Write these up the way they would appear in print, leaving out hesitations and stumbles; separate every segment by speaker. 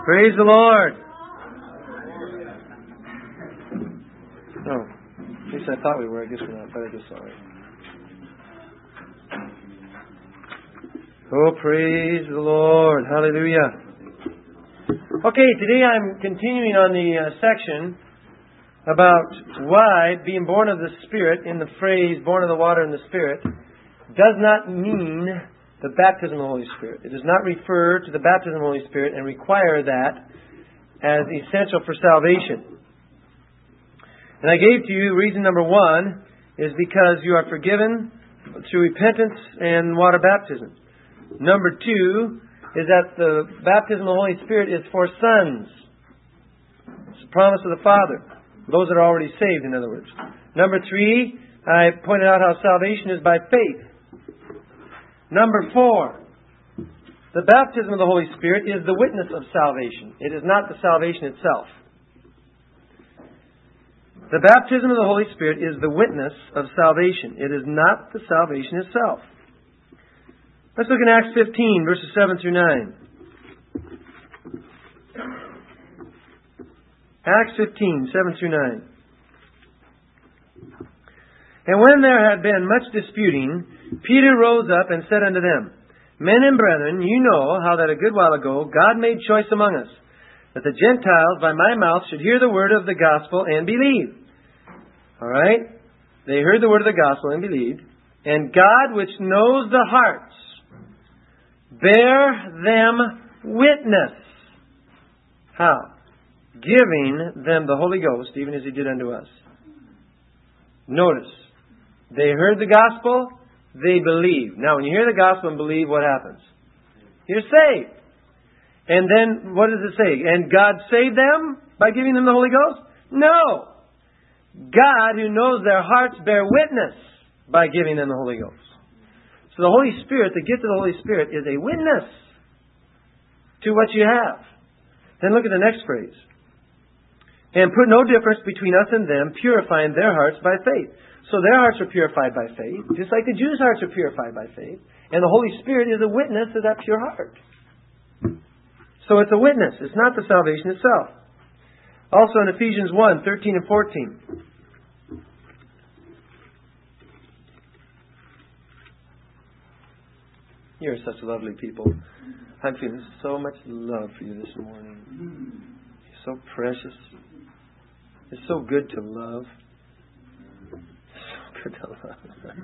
Speaker 1: Praise the Lord. Oh, at least I thought we were. I guess we're not, but I guess all right. Oh, praise the Lord. Hallelujah. Okay, today I'm continuing on the section about why being born of the Spirit, in the phrase born of the water and the Spirit, does not mean the baptism of the Holy Spirit. It does not refer to the baptism of the Holy Spirit and require that as essential for salvation. And I gave to you reason number one is because you are forgiven through repentance and water baptism. Number two is that the baptism of the Holy Spirit is for sons. It's a promise of the Father. Those that are already saved, in other words. Number three, I pointed out how salvation is by faith. Number four, the baptism of the Holy Spirit is the witness of salvation. It is not the salvation itself. The baptism of the Holy Spirit is the witness of salvation. It is not the salvation itself. Let's look in Acts 15, verses 7 through 9. Acts 15, 7 through 9. And when there had been much disputing, Peter rose up and said unto them, Men and brethren, you know how that a good while ago God made choice among us, that the Gentiles by my mouth should hear the word of the gospel and believe. All right? They heard the word of the gospel and believed. And God, which knows the hearts, bear them witness. How? Giving them the Holy Ghost, even as He did unto us. Notice, they heard the gospel, they believe. Now, when you hear the gospel and believe, what happens? You're saved. And then, what does it say? And God saved them by giving them the Holy Ghost? No. God, who knows their hearts, bear witness by giving them the Holy Ghost. So the Holy Spirit, the gift of the Holy Spirit, is a witness to what you have. Then look at the next phrase. And put no difference between us and them, purifying their hearts by faith. So their hearts are purified by faith, just like the Jews' hearts are purified by faith. And the Holy Spirit is a witness to that pure heart. So it's a witness. It's not the salvation itself. Also in Ephesians 1, 13 and 14. You're such lovely people. I'm feeling so much love for you this morning. You're so precious. It's so good to love. So good to love.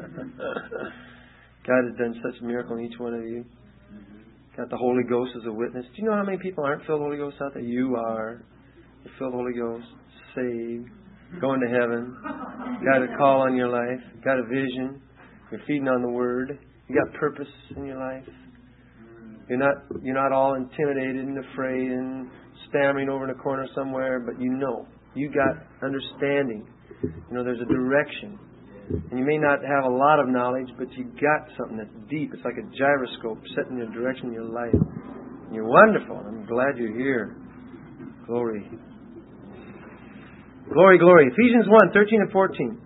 Speaker 1: God has done such a miracle in each one of you. Got the Holy Ghost as a witness. Do you know how many people aren't filled with the Holy Ghost out there? You are. You're filled with the Holy Ghost. Saved. Going to heaven. Got a call on your life. Got a vision. You're feeding on the Word. You got purpose in your life. You're not all intimidated and afraid and stammering over in a corner somewhere, but you know. You got understanding. You know, there's a direction. And you may not have a lot of knowledge, but you got something that's deep. It's like a gyroscope setting your direction in your life. And you're wonderful. I'm glad you're here. Glory. Glory, glory. Ephesians 1, 13 and 14.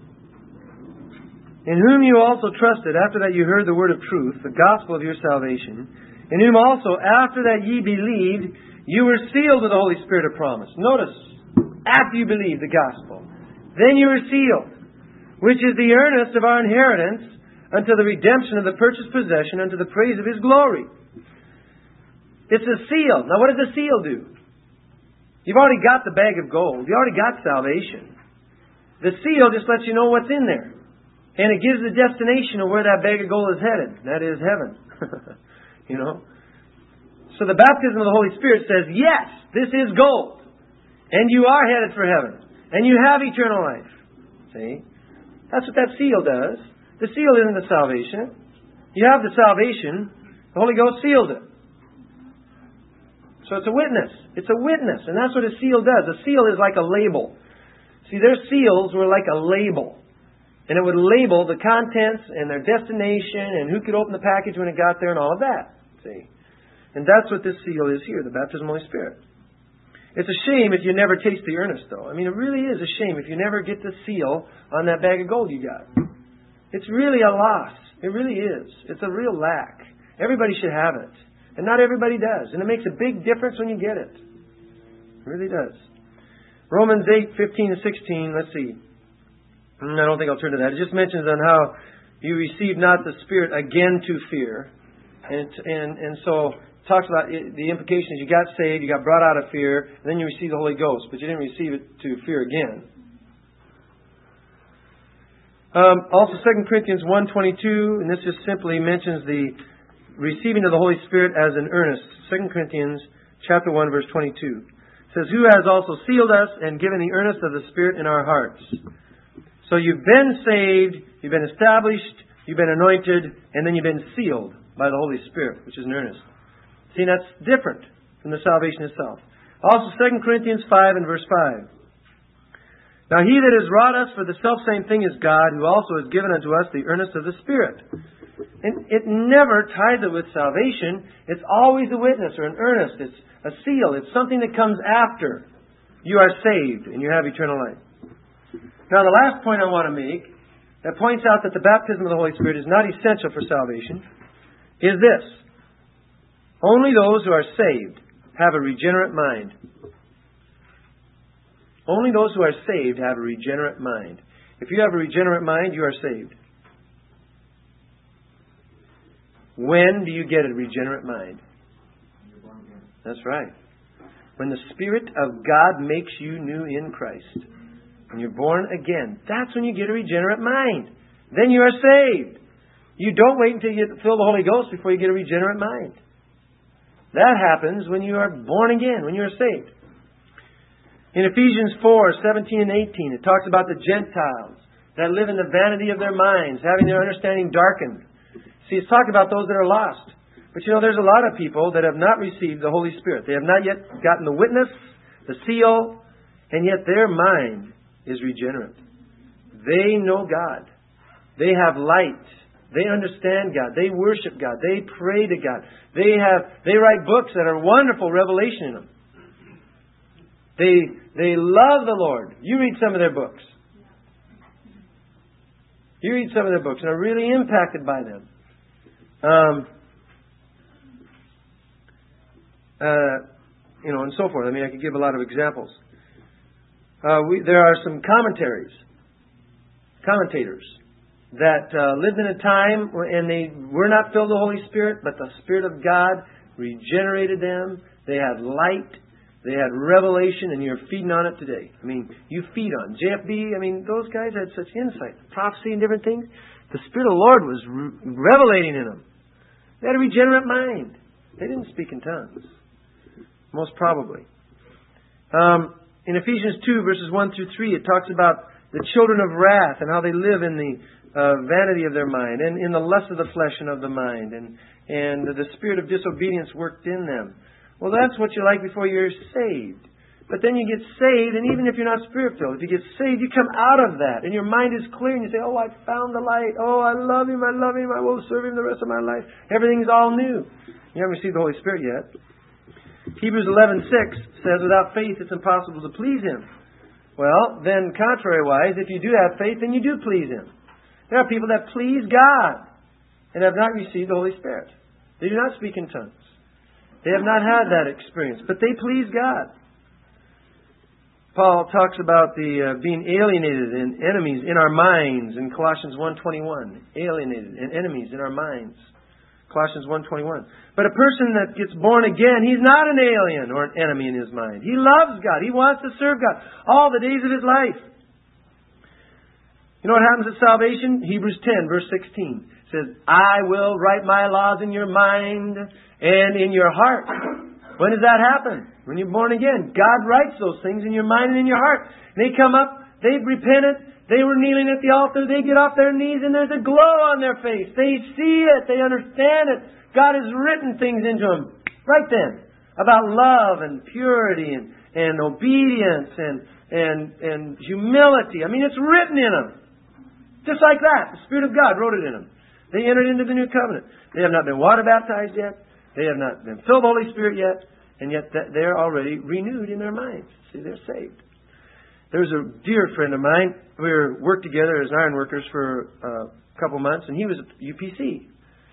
Speaker 1: In whom you also trusted, after that you heard the word of truth, the gospel of your salvation, in whom also, after that ye believed, you were sealed with the Holy Spirit of promise. Notice, after you believed the gospel, then you were sealed, which is the earnest of our inheritance unto the redemption of the purchased possession unto the praise of His glory. It's a seal. Now what does the seal do? You've already got the bag of gold. You already got salvation. The seal just lets you know what's in there. And it gives the destination of where that bag of gold is headed. That is heaven. You know? So the baptism of the Holy Spirit says, yes, this is gold. And you are headed for heaven. And you have eternal life. See? That's what that seal does. The seal isn't the salvation. You have the salvation. The Holy Ghost sealed it. So it's a witness. It's a witness. And that's what a seal does. A seal is like a label. See, their seals were like a label. And it would label the contents and their destination and who could open the package when it got there and all of that. See? And that's what this seal is here, the baptism of the Holy Spirit. It's a shame if you never taste the earnest, though. I mean, it really is a shame if you never get the seal on that bag of gold you got. It's really a loss. It really is. It's a real lack. Everybody should have it. And not everybody does. And it makes a big difference when you get it. It really does. Romans 8:15 and 16, let's see. I don't think I'll turn to that. It just mentions on how you receive not the Spirit again to fear. And so it talks about the implications. You got saved, you got brought out of fear, and then you received the Holy Ghost, but you didn't receive it to fear again. Also 2 Corinthians 1:22, and this just simply mentions the receiving of the Holy Spirit as an earnest. 2 Corinthians chapter 1, verse 22. It says, who has also sealed us and given the earnest of the Spirit in our hearts. So you've been saved, you've been established, you've been anointed, and then you've been sealed by the Holy Spirit, which is an earnest. See, that's different from the salvation itself. Also 2 Corinthians 5 and verse 5. Now he that has wrought us for the selfsame thing is God, who also has given unto us the earnest of the Spirit. And it never ties it with salvation. It's always a witness or an earnest. It's a seal. It's something that comes after you are saved and you have eternal life. Now the last point I want to make, that points out that the baptism of the Holy Spirit is not essential for salvation, is this. Only those who are saved have a regenerate mind. Only those who are saved have a regenerate mind. If you have a regenerate mind, you are saved. When do you get a regenerate mind? That's right. When the Spirit of God makes you new in Christ. When you're born again, that's when you get a regenerate mind. Then you are saved. You don't wait until you get filled with the Holy Ghost before you get a regenerate mind. That happens when you are born again, when you are saved. In Ephesians 4:17 and 18, it talks about the Gentiles that live in the vanity of their minds, having their understanding darkened. See, it's talking about those that are lost. But there's a lot of people that have not received the Holy Spirit. They have not yet gotten the witness, the seal, and yet their mind is regenerate. They know God. They have light. They understand God. They worship God. They pray to God. They write books that are wonderful revelation in them. They love the Lord. You read some of their books. You read some of their books and are really impacted by them. And so forth. I mean, I could give a lot of examples. There are some commentators that lived in a time and they were not filled with the Holy Spirit, but the Spirit of God regenerated them. They had light. They had revelation, and you're feeding on it today. I mean, you feed on JFB. I mean, those guys had such insight, prophecy and different things. The Spirit of the Lord was revelating in them. They had a regenerate mind. They didn't speak in tongues, most probably. In Ephesians 2, verses 1 through 3, it talks about the children of wrath and how they live in the vanity of their mind and in the lust of the flesh and of the mind, and the spirit of disobedience worked in them. Well, that's what you're like before you're saved. But then you get saved, and even if you're not spirit-filled, if you get saved, you come out of that, and your mind is clear, and you say, oh, I found the light. Oh, I love Him, I will serve Him the rest of my life. Everything's all new. You haven't received the Holy Spirit yet. Hebrews 11:6 says, without faith, it's impossible to please Him. Well, then, contrary-wise, if you do have faith, then you do please Him. There are people that please God and have not received the Holy Spirit. They do not speak in tongues. They have not had that experience, but they please God. Paul talks about the being alienated and enemies in our minds in Colossians 1:21. Alienated and enemies in our minds. Colossians 1:21. But a person that gets born again, he's not an alien or an enemy in his mind. He loves God. He wants to serve God all the days of his life. You know what happens at salvation? Hebrews 10, verse 16 says, I will write my laws in your mind and in your heart. When does that happen? When you're born again. God writes those things in your mind and in your heart. And they come up, they've repented, they were kneeling at the altar, they get off their knees and there's a glow on their face. They see it, they understand it. God has written things into them right then about love and purity and obedience and humility. I mean, it's written in them. Just like that. The Spirit of God wrote it in them. They entered into the new covenant. They have not been water baptized yet. They have not been filled with the Holy Spirit yet. And yet they're already renewed in their minds. See, they're saved. There's a dear friend of mine. We worked together as iron workers for a couple months. And he was at UPC.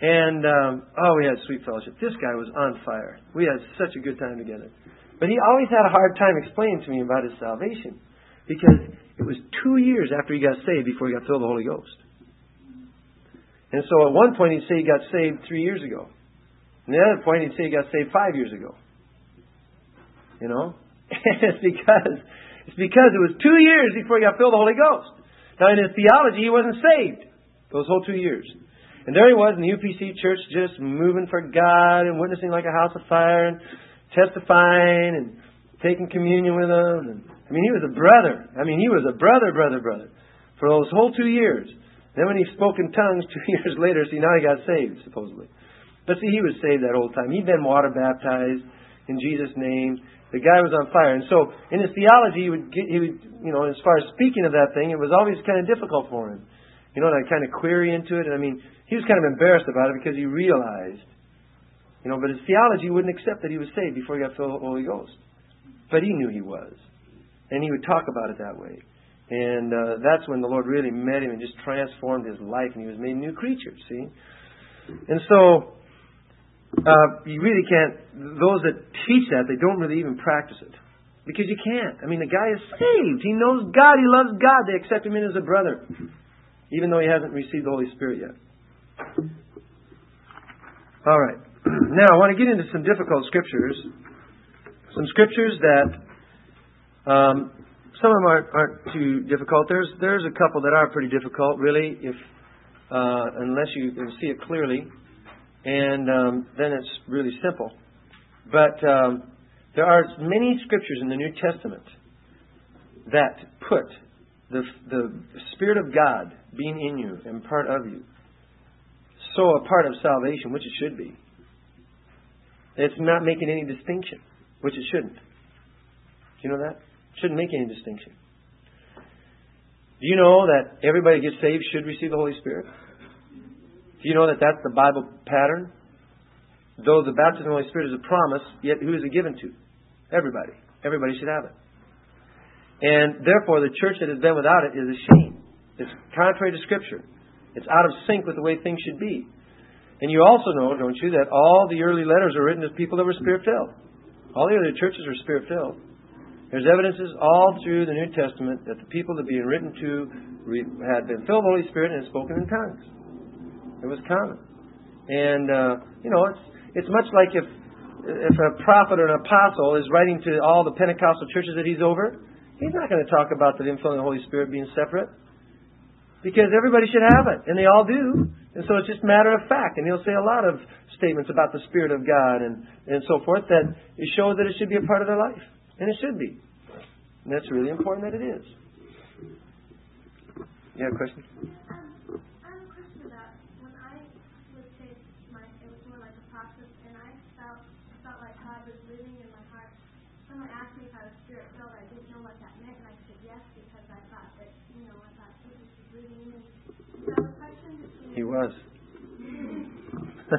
Speaker 1: And, we had sweet fellowship. This guy was on fire. We had such a good time together. But he always had a hard time explaining to me about his salvation. Because it was 2 years after he got saved before he got filled with the Holy Ghost. And so at one point he'd say he got saved 3 years ago. And the other point he'd say he got saved 5 years ago. You know? it's because it was 2 years before he got filled with the Holy Ghost. Now in his theology he wasn't saved those whole 2 years. And there he was in the UPC church just moving for God and witnessing like a house of fire and testifying and taking communion with them. And, he was a brother. He was a brother for those whole 2 years. Then when he spoke in tongues 2 years later, now he got saved, supposedly. But he was saved that whole time. He'd been water baptized in Jesus' name. The guy was on fire. And so in his theology, he would as far as speaking of that thing, it was always kind of difficult for him. To kind of query into it. And he was kind of embarrassed about it because he realized, but his theology wouldn't accept that he was saved before he got filled with the Holy Ghost. But he knew he was. And he would talk about it that way. And that's when the Lord really met him and just transformed his life. And he was made a new creature, see? And so, you really can't, those that teach that, they don't really even practice it. Because you can't. The guy is saved. He knows God. He loves God. They accept him in as a brother. Even though he hasn't received the Holy Spirit yet. All right. Now, I want to get into some difficult scriptures. Some scriptures that some of them aren't too difficult. There's a couple that are pretty difficult, really, unless you can see it clearly. And then it's really simple. But there are many scriptures in the New Testament that put the Spirit of God being in you and part of you, so a part of salvation, which it should be. It's not making any distinction, which it shouldn't. Do you know that? It shouldn't make any distinction. Do you know that everybody who gets saved should receive the Holy Spirit? Do you know that that's the Bible pattern? Though the baptism of the Holy Spirit is a promise, yet who is it given to? Everybody. Everybody should have it. And therefore, the church that has been without it is a shame. It's contrary to Scripture. It's out of sync with the way things should be. And you also know, don't you, that all the early letters are written to people that were Spirit-filled. All the early churches were Spirit-filled. There's evidences all through the New Testament that the people that being written to had been filled with the Holy Spirit and had spoken in tongues. It was common. And, it's much like if a prophet or an apostle is writing to all the Pentecostal churches that he's over, he's not going to talk about the infilling of the Holy Spirit being separate. Because everybody should have it, and they all do. And so it's just a matter of fact. And he'll say a lot of statements about the Spirit of God and so forth that it shows that it should be a part of their life. And it should be. And that's really important that it is. You have a question?
Speaker 2: I have a question about when I was saved, it was more like a process, and I felt like God was living in my heart. Someone asked me if I was Spirit-filled. I didn't know what that meant, and I said yes because I thought that, Jesus was living in me. So the question between...
Speaker 1: He was.
Speaker 2: the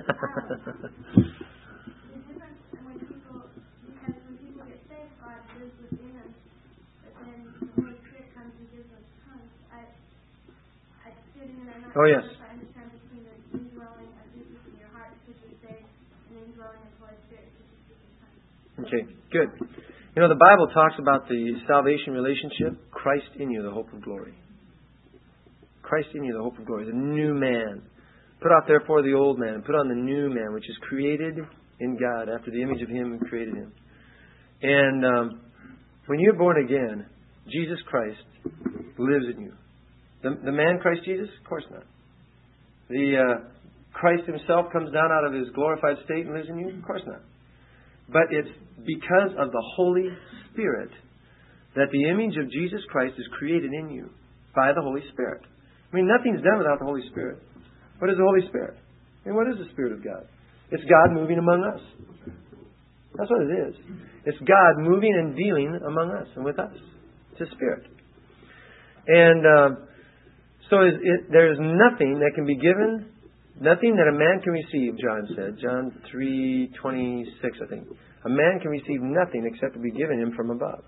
Speaker 2: difference when people get saved, God lives within us, but then the Holy Spirit comes and gives us tongues. I stood in and I'm not
Speaker 1: sure if
Speaker 2: I understand between the indwelling of Jesus in your heart because you're saved and the indwelling of the Holy Spirit because you speak in tongues.
Speaker 1: Okay, good. The Bible talks about the salvation relationship, Christ in you, the hope of glory. Christ in you, the hope of glory, the new man. Put off therefore the old man, and put on the new man, which is created in God, after the image of Him who created him. And when you're born again, Jesus Christ lives in you. The man Christ Jesus? Of course not. The Christ Himself comes down out of His glorified state and lives in you? Of course not. But it's because of the Holy Spirit that the image of Jesus Christ is created in you by the Holy Spirit. Nothing's done without the Holy Spirit. What is the Holy Spirit? What is the Spirit of God? It's God moving among us. That's what it is. It's God moving and dealing among us and with us. It's a Spirit. And so there is nothing that can be given, nothing that a man can receive, John said. John 3:26, I think. A man can receive nothing except to be given him from above.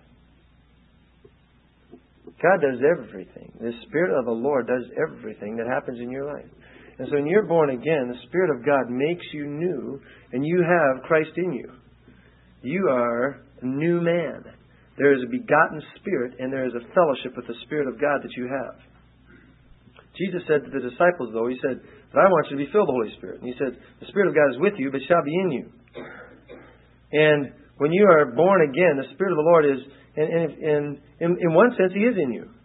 Speaker 1: God does everything. The Spirit of the Lord does everything that happens in your life. And so when you're born again, the Spirit of God makes you new, and you have Christ in you. You are a new man. There is a begotten Spirit, and there is a fellowship with the Spirit of God that you have. Jesus said to the disciples, though, He said, "But I want you to be filled with the Holy Spirit." And He said, "The Spirit of God is with you, but shall be in you." And when you are born again, the Spirit of the Lord is, in one sense, He is in you.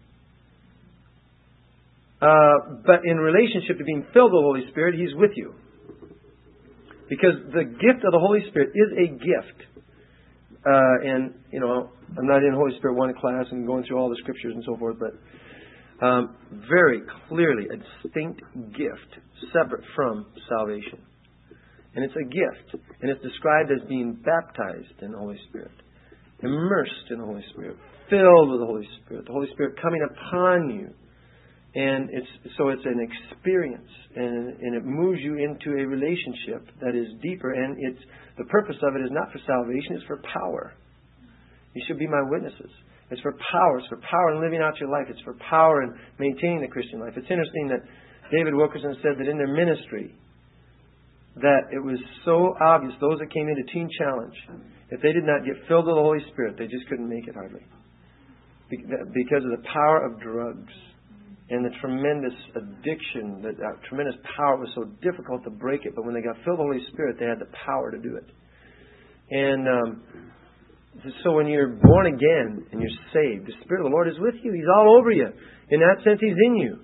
Speaker 1: But in relationship to being filled with the Holy Spirit, He's with you. Because the gift of the Holy Spirit is a gift. And, I'm not in Holy Spirit 1 class and going through all the scriptures and so forth, but very clearly a distinct gift separate from salvation. And it's a gift. And it's described as being baptized in the Holy Spirit, immersed in the Holy Spirit, filled with the Holy Spirit, the Holy Spirit coming upon you. And it's an experience, and it moves you into a relationship that is deeper. And the purpose of it is not for salvation; it's for power. You should be my witnesses. It's for power. It's for power in living out your life. It's for power in maintaining the Christian life. It's interesting that David Wilkerson said that in their ministry, that it was so obvious those that came into Teen Challenge, if they did not get filled with the Holy Spirit, they just couldn't make it hardly, because of the power of drugs. And the tremendous addiction, that tremendous power, was so difficult to break it. But when they got filled with the Holy Spirit, they had the power to do it. And so when you're born again and you're saved, the Spirit of the Lord is with you. He's all over you. In that sense, He's in you.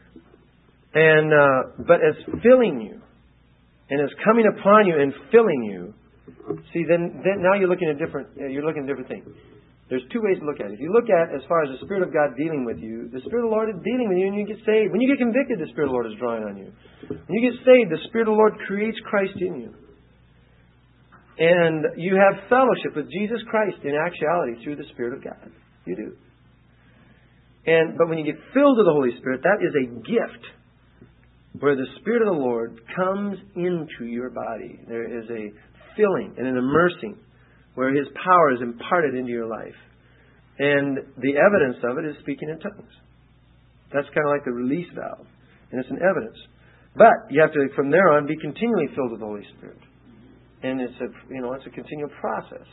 Speaker 1: And but as filling you, and as coming upon you and filling you, see, then now you're looking at different things. There's two ways to look at it. If you look at as far as the Spirit of God dealing with you, the Spirit of the Lord is dealing with you and you get saved. When you get convicted, the Spirit of the Lord is drawing on you. When you get saved, the Spirit of the Lord creates Christ in you. And you have fellowship with Jesus Christ in actuality through the Spirit of God. You do. But when you get filled with the Holy Spirit, that is a gift where the Spirit of the Lord comes into your body. There is a filling and an immersing where His power is imparted into your life. And the evidence of it is speaking in tongues. That's kind of like the release valve. And it's an evidence. But you have to, from there on, be continually filled with the Holy Spirit. And it's a continual process.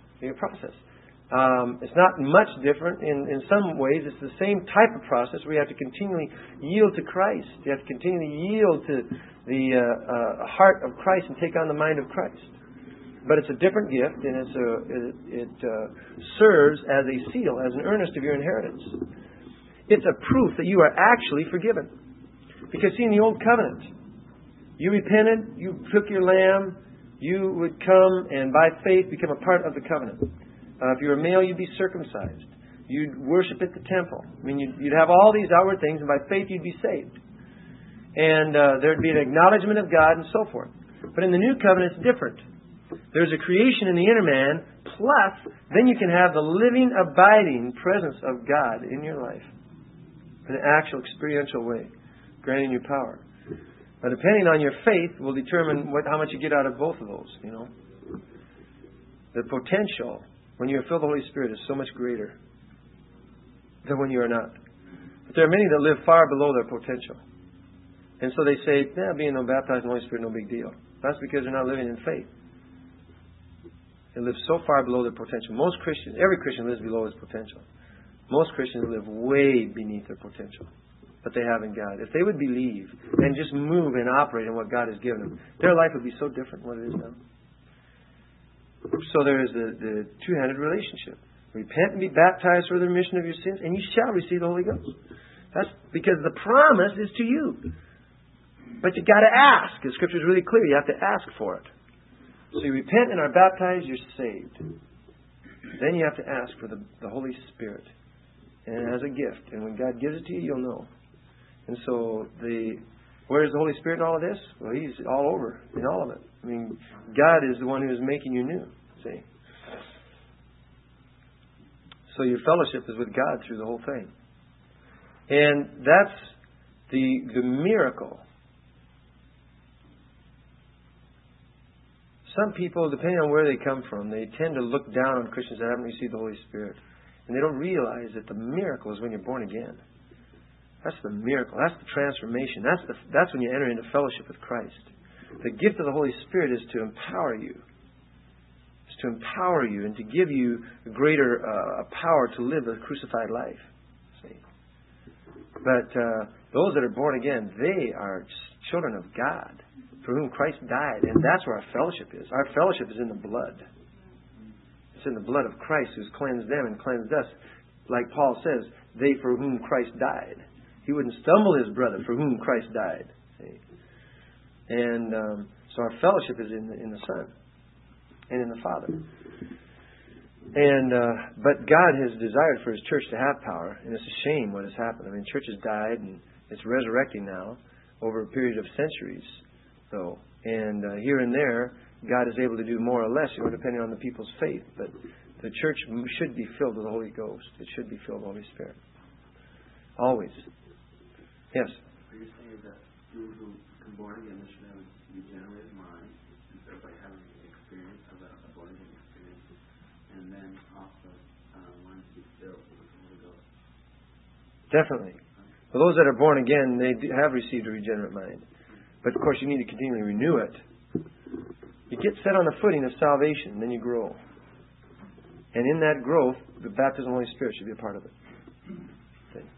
Speaker 1: It's not much different. In some ways, it's the same type of process where you have to continually yield to Christ. You have to continually yield to the heart of Christ and take on the mind of Christ. But it's a different gift, and it serves as a seal, as an earnest of your inheritance. It's a proof that you are actually forgiven. Because see, in the Old Covenant, you repented, you took your lamb, you would come and by faith become a part of the covenant. If you were a male, you'd be circumcised. You'd worship at the temple. I mean, you'd have all these outward things, and by faith you'd be saved. And there'd be an acknowledgement of God and so forth. But in the New Covenant, it's different. There's a creation in the inner man, plus then you can have the living, abiding presence of God in your life in an actual, experiential way, granting you power. Now, depending on your faith will determine how much you get out of both of those, The potential, when you are filled with the Holy Spirit, is so much greater than when you are not. But there are many that live far below their potential. And so they say, being baptized in the Holy Spirit, no big deal. That's because they're not living in faith. They live so far below their potential. Most Christians, every Christian lives below his potential. Most Christians live way beneath their potential that they have in God. If they would believe and just move and operate in what God has given them, their life would be so different from what it is now. So there is the two-handed relationship. Repent and be baptized for the remission of your sins, and you shall receive the Holy Ghost. That's because the promise is to you. But you got to ask. The Scripture is really clear. You have to ask for it. So you repent and are baptized, you're saved. Then you have to ask for the Holy Spirit. And as a gift. And when God gives it to you, you'll know. And so where is the Holy Spirit in all of this? Well, He's all over in all of it. I mean, God is the one who is making you new. See? So your fellowship is with God through the whole thing. And that's the miracle. Some people, depending on where they come from, they tend to look down on Christians that haven't received the Holy Spirit. And they don't realize that the miracle is when you're born again. That's the miracle. That's the transformation. That's when you enter into fellowship with Christ. The gift of the Holy Spirit is to empower you. It's to empower you and to give you a greater power to live a crucified life. See? But those that are born again, they are children of God, for whom Christ died. And that's where our fellowship is. Our fellowship is in the blood. It's in the blood of Christ who's cleansed them and cleansed us. Like Paul says, they for whom Christ died. He wouldn't stumble his brother for whom Christ died. See? And so our fellowship is in the Son and in the Father. And but God has desired for His church to have power, and it's a shame what has happened. I mean, church has died, and it's resurrecting now over a period of centuries, though. And here and there, God is able to do more or less, depending on the people's faith. But the church should be filled with the Holy Ghost. It should be filled with the Holy Spirit. Always. Yes?
Speaker 3: Are you saying that those who become born again should have a regenerated mind instead of having an experience of a born again experience, and then also want to be filled with the Holy Ghost?
Speaker 1: Definitely. For those that are born again, they have received a regenerate mind. But of course, you need to continually renew it. You get set on the footing of salvation, then you grow. And in that growth, the baptism of the Holy Spirit should be a part of it. Okay.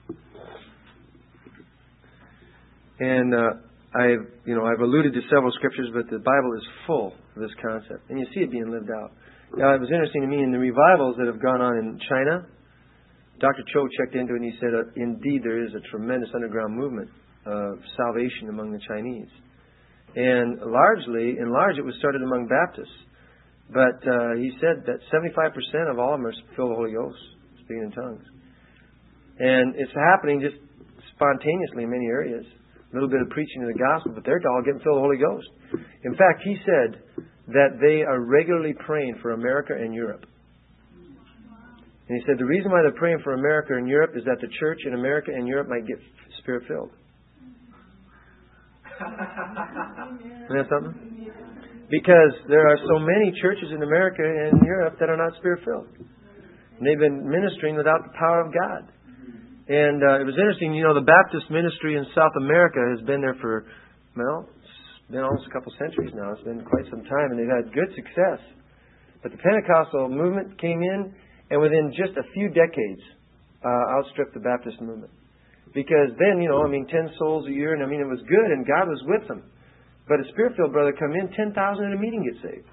Speaker 1: And I've alluded to several scriptures, but the Bible is full of this concept, and you see it being lived out. Now, it was interesting to me in the revivals that have gone on in China. Dr. Cho checked into it, and he said, indeed, there is a tremendous underground movement of salvation among the Chinese. And in large, it was started among Baptists. But he said that 75% of all of them are filled with the Holy Ghost, speaking in tongues. And it's happening just spontaneously in many areas. A little bit of preaching of the gospel, but they're all getting filled with the Holy Ghost. In fact, he said that they are regularly praying for America and Europe. And he said the reason why they're praying for America and Europe is that the church in America and Europe might get Spirit-filled. Isn't that something? Because there are so many churches in America and Europe that are not Spirit-filled. And they've been ministering without the power of God. And it was interesting, the Baptist ministry in South America has been there for, it's been almost a couple centuries now. It's been quite some time, and they've had good success. But the Pentecostal movement came in, and within just a few decades, outstripped the Baptist movement. Because then, 10 souls a year, and it was good, and God was with them. But a Spirit-filled brother come in, 10,000 in a meeting get saved.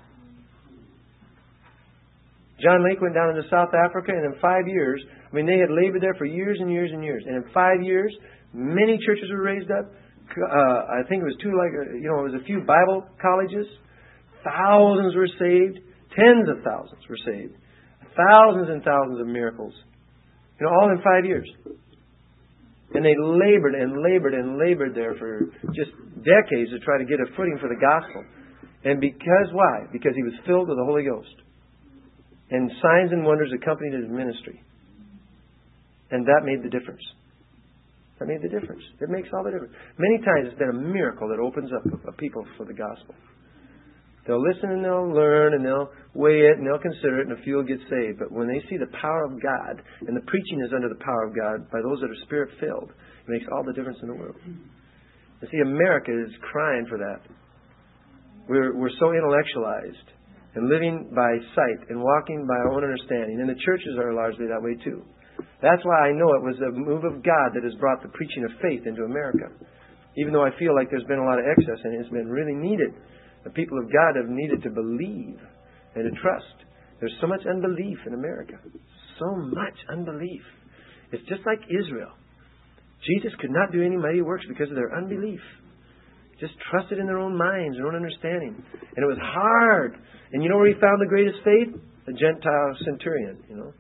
Speaker 1: John Lake went down into South Africa, and in 5 years, they had labored there for years and years and years. And in 5 years, many churches were raised up. I think it was it was a few Bible colleges. Thousands were saved. Tens of thousands were saved. Thousands and thousands of miracles. All in 5 years. And they labored and labored and labored there for just decades to try to get a footing for the gospel. And why? Because he was filled with the Holy Ghost. And signs and wonders accompanied his ministry. And that made the difference. That made the difference. It makes all the difference. Many times it's been a miracle that opens up people for the gospel. They'll listen and they'll learn and they'll weigh it and they'll consider it and a few will get saved. But when they see the power of God and the preaching is under the power of God by those that are Spirit-filled, it makes all the difference in the world. You see, America is crying for that. We're so intellectualized and living by sight and walking by our own understanding. And the churches are largely that way too. That's why I know it was a move of God that has brought the preaching of faith into America. Even though I feel like there's been a lot of excess and it's been really needed. The people of God have needed to believe and to trust. There's so much unbelief in America. So much unbelief. It's just like Israel. Jesus could not do any mighty works because of their unbelief. Just trusted in their own minds, their own understanding. And it was hard. And you know where he found the greatest faith? A Gentile centurion,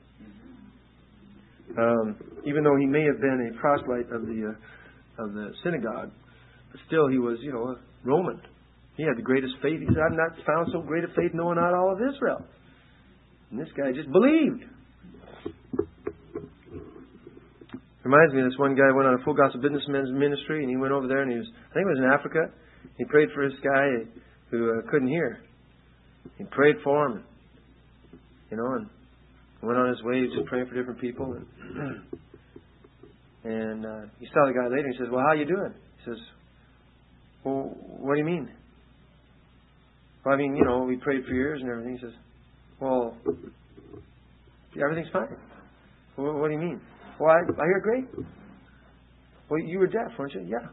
Speaker 1: even though he may have been a proselyte of the synagogue, but still he was, a Roman. He had the greatest faith. He said, I've not found so great a faith knowing not all of Israel. And this guy just believed. Reminds me of this one guy went on a Full Gospel Businessmen's ministry, and he went over there, and I think it was in Africa. He prayed for this guy who couldn't hear. He prayed for him, and went on his way just praying for different people. And he saw the guy later and he says, well, how you doing? He says, well, what do you mean? Well, I mean, we prayed for years and everything. He says, well, everything's fine. Well, what do you mean? Well, I hear great. Well, you were deaf, weren't you? Yeah.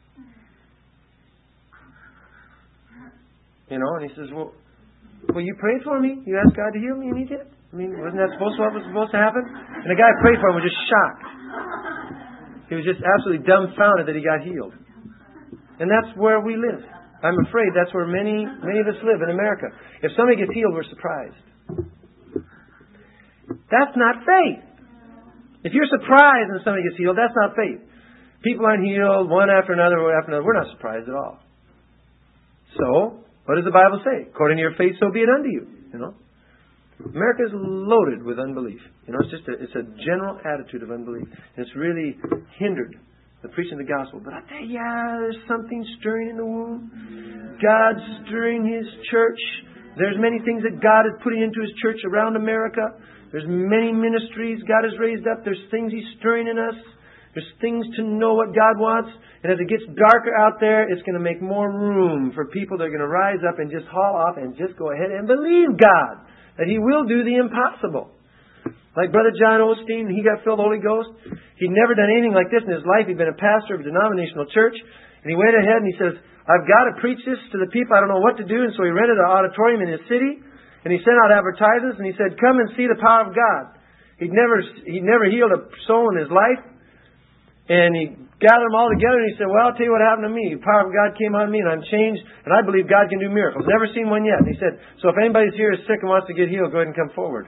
Speaker 1: And he says, well, you prayed for me. You asked God to heal me, and He did. I mean, wasn't that what was supposed to happen? And the guy I prayed for him was just shocked. He was just absolutely dumbfounded that he got healed. And that's where we live. I'm afraid that's where many of us live in America. If somebody gets healed, we're surprised. That's not faith. If you're surprised when somebody gets healed, that's not faith. People aren't healed one after another, We're not surprised at all. So, what does the Bible say? According to your faith, so be it unto you. America is loaded with unbelief. It's a general attitude of unbelief. And it's really hindered the preaching of the gospel. But I tell you, there's something stirring in the womb. God's stirring His church. There's many things that God is putting into His church around America. There's many ministries God has raised up. There's things He's stirring in us. There's things to know what God wants. And as it gets darker out there, it's going to make more room for people that are going to rise up and just haul off and just go ahead and believe God that He will do the impossible. Like Brother John Osteen, he got filled with the Holy Ghost. He'd never done anything like this in his life. He'd been a pastor of a denominational church. And he went ahead and he says, I've got to preach this to the people. I don't know what to do. And so he rented an auditorium in his city. And he sent out advertisements. And he said, come and see the power of God. He'd never healed a soul in his life. And he gathered them all together. And he said, well, I'll tell you what happened to me. The power of God came on me and I'm changed. And I believe God can do miracles. Never seen one yet. And he said, so if anybody's here is sick and wants to get healed, go ahead and come forward.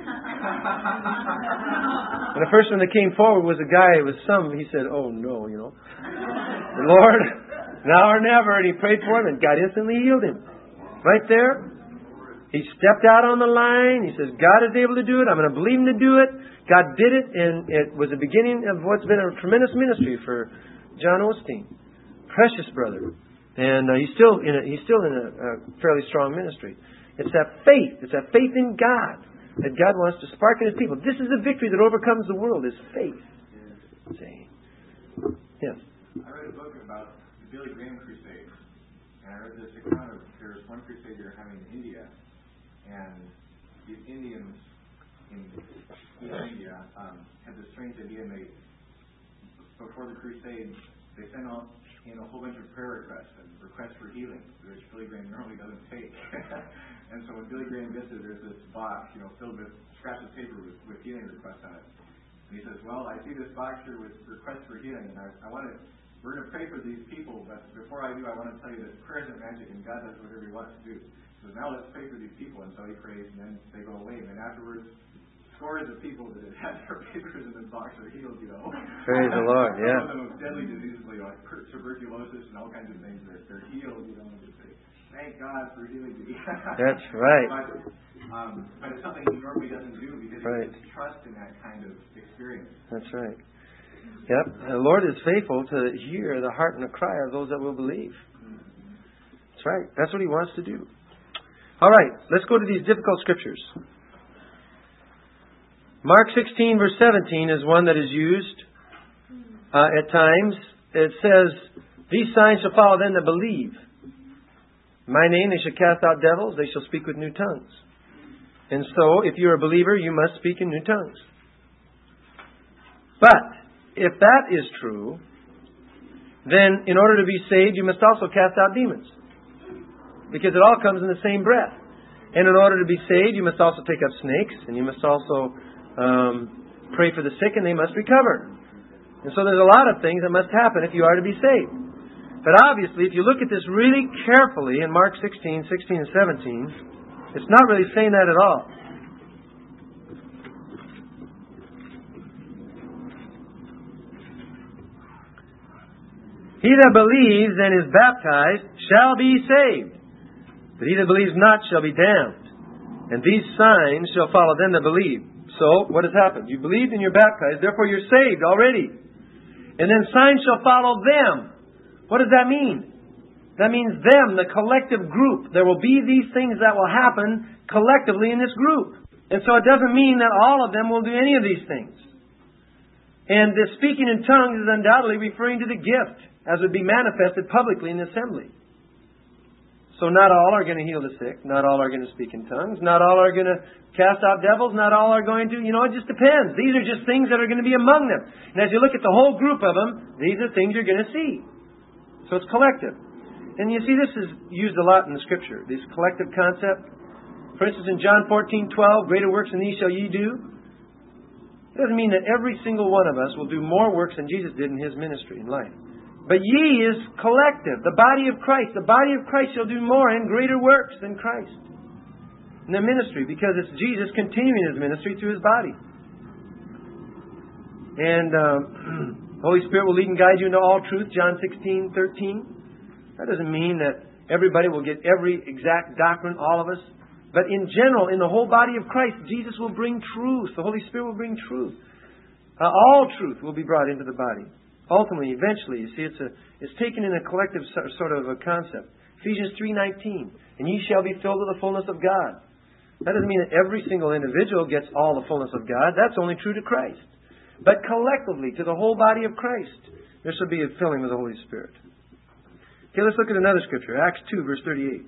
Speaker 1: And the first one that came forward was a guy with he said, oh no, the Lord, now or never. And he prayed for him and God instantly healed him. Right there. He stepped out on the line. He says, God is able to do it. I'm going to believe Him to do it. God did it. And it was the beginning of what's been a tremendous ministry for John Osteen. Precious brother. And he's still in a fairly strong ministry. It's that faith. It's that faith in God that God wants to spark in His people. This is the victory that overcomes the world, is faith. See? Yes.
Speaker 4: I read a book about the Billy Graham crusade. And I read this account of there's one crusade they're having in India. And these Indians in India had this strange idea, and before the crusade, they sent out a whole bunch of prayer requests and requests for healing, which Billy Graham normally doesn't take. And so when Billy Graham gets it, there's this box, filled with scraps of paper with healing requests on it. And he says, well, I see this box here with requests for healing, and we're going to pray for these people, but before I do, I want to tell you that prayer isn't magic, and God does whatever He wants to do. So now let's pray for these people. And so he prays, and then they go away. And then afterwards, scores of people that had their papers in this box are healed,
Speaker 1: Praise the Lord, yeah.
Speaker 4: Some of the most deadly diseases, like tuberculosis and all kinds of things, they're healed, and they say, thank God for healing me.
Speaker 1: That's right.
Speaker 4: But it's something he normally doesn't do because he has trust in that kind of experience.
Speaker 1: That's right. Yep. The Lord is faithful to hear the heart and the cry of those that will believe. That's right. That's what He wants to do. All right, let's go to these difficult scriptures. Mark 16, verse 17 is one that is used at times. It says, these signs shall follow them that believe. In my name they shall cast out devils, they shall speak with new tongues. And so, if you're a believer, you must speak in new tongues. But, if that is true, then in order to be saved, you must also cast out demons. Because it all comes in the same breath. And in order to be saved, you must also take up snakes. And you must also pray for the sick and they must recover. And so there's a lot of things that must happen if you are to be saved. But obviously, if you look at this really carefully in Mark 16, 16 and 17, it's not really saying that at all. He that believes and is baptized shall be saved. But he that believes not shall be damned. And these signs shall follow them that believe. So, what has happened? You believed and you're baptized, therefore you're saved already. And then signs shall follow them. What does that mean? That means them, the collective group. There will be these things that will happen collectively in this group. And so it doesn't mean that all of them will do any of these things. And the speaking in tongues is undoubtedly referring to the gift, as would be manifested publicly in the assembly. So not all are going to heal the sick. Not all are going to speak in tongues. Not all are going to cast out devils. Not all are going to, it just depends. These are just things that are going to be among them. And as you look at the whole group of them, these are things you're going to see. So it's collective. And you see, this is used a lot in the Scripture, this collective concept. For instance, in John 14:12, greater works than these shall ye do. It doesn't mean that every single one of us will do more works than Jesus did in His ministry in life. But ye is collective, the body of Christ. The body of Christ shall do more and greater works than Christ in the ministry, because it's Jesus continuing His ministry through His body. And the Holy Spirit will lead and guide you into all truth, John 16:13. That doesn't mean that everybody will get every exact doctrine, all of us. But in general, in the whole body of Christ, Jesus will bring truth. The Holy Spirit will bring truth. All truth will be brought into the body. Ultimately, eventually, you see, it's taken in a collective sort of a concept. Ephesians 3:19, and ye shall be filled with the fullness of God. That doesn't mean that every single individual gets all the fullness of God. That's only true to Christ. But collectively, to the whole body of Christ, there shall be a filling with the Holy Spirit. Okay, let's look at another scripture. Acts 2, verse 38.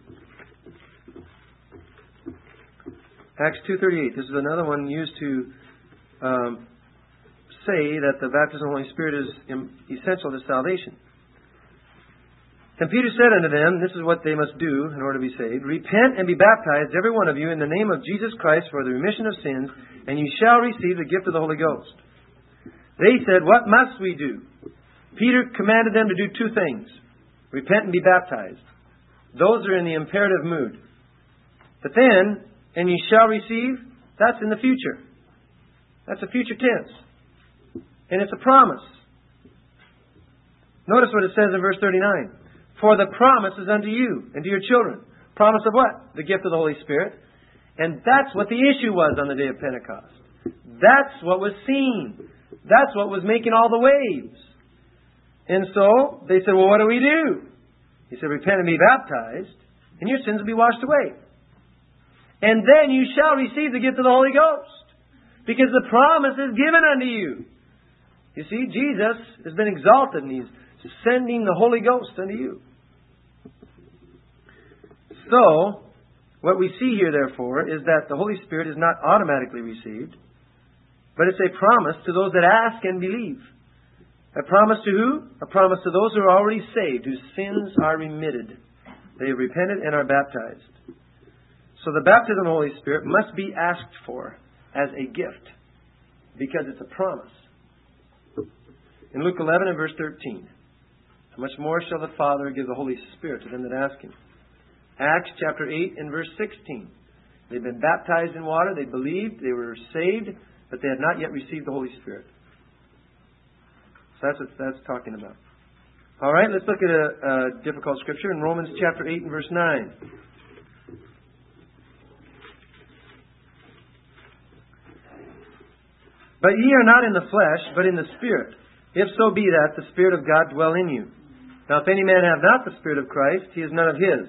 Speaker 1: Acts 2:38. This is another one used to say that the baptism of the Holy Spirit is essential to salvation. And Peter said unto them, this is what they must do in order to be saved. Repent and be baptized, every one of you, in the name of Jesus Christ for the remission of sins, and you shall receive the gift of the Holy Ghost. They said, what must we do? Peter commanded them to do two things. Repent and be baptized. Those are in the imperative mood. But then, and you shall receive, that's in the future. That's a future tense. And it's a promise. Notice what it says in verse 39. For the promise is unto you and to your children. Promise of what? The gift of the Holy Spirit. And that's what the issue was on the day of Pentecost. That's what was seen. That's what was making all the waves. And so they said, well, what do we do? He said, repent and be baptized, and your sins will be washed away. And then you shall receive the gift of the Holy Ghost, because the promise is given unto you. You see, Jesus has been exalted, and He's sending the Holy Ghost unto you. So, what we see here, therefore, is that the Holy Spirit is not automatically received, but it's a promise to those that ask and believe. A promise to who? A promise to those who are already saved, whose sins are remitted. They have repented and are baptized. So the baptism of the Holy Spirit must be asked for as a gift, because it's a promise. In Luke 11 and verse 13, how much more shall the Father give the Holy Spirit to them that ask Him? Acts chapter 8 and verse 16. They've been baptized in water, they believed, they were saved, but they had not yet received the Holy Spirit. So that's what that's talking about. All right, let's look at a difficult scripture in Romans chapter 8 and verse 9. But ye are not in the flesh, but in the Spirit, if so be that the Spirit of God dwell in you. Now, if any man have not the Spirit of Christ, he is none of His.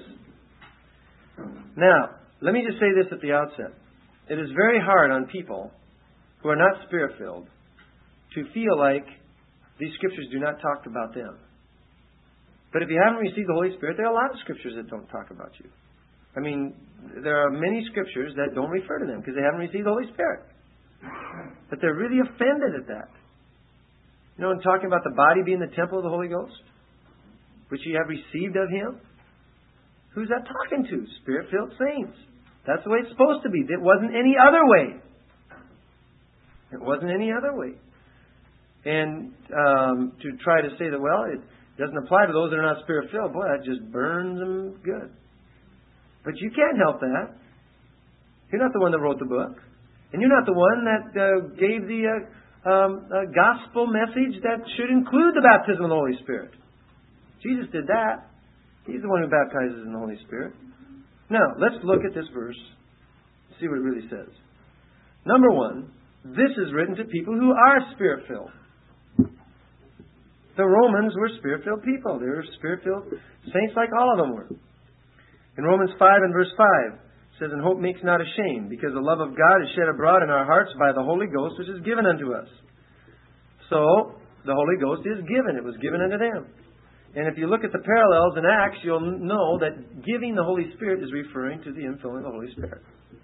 Speaker 1: Now, let me just say this at the outset. It is very hard on people who are not Spirit-filled to feel like these scriptures do not talk about them. But if you haven't received the Holy Spirit, there are a lot of scriptures that don't talk about you. I mean, there are many scriptures that don't refer to them because they haven't received the Holy Spirit. But they're really offended at that. You know, in talking about the body being the temple of the Holy Ghost, which you have received of Him, who's that talking to? Spirit-filled saints. That's the way it's supposed to be. It wasn't any other way. It wasn't any other way. And to try to say that, well, it doesn't apply to those that are not Spirit-filled, boy, that just burns them good. But you can't help that. You're not the one that wrote the book. And you're not the one that gave the gospel message that should include the baptism of the Holy Spirit. Jesus did that. He's the one who baptizes in the Holy Spirit. Now, let's look at this verse. See what it really says. Number one, this is written to people who are Spirit-filled. The Romans were Spirit-filled people. They were Spirit-filled saints like all of them were. In Romans 5 and verse 5, it says, and hope makes not ashamed, because the love of God is shed abroad in our hearts by the Holy Ghost, which is given unto us. So, the Holy Ghost is given. It was given unto them. And if you look at the parallels in Acts, you'll know that giving the Holy Spirit is referring to the infilling of the Holy Spirit.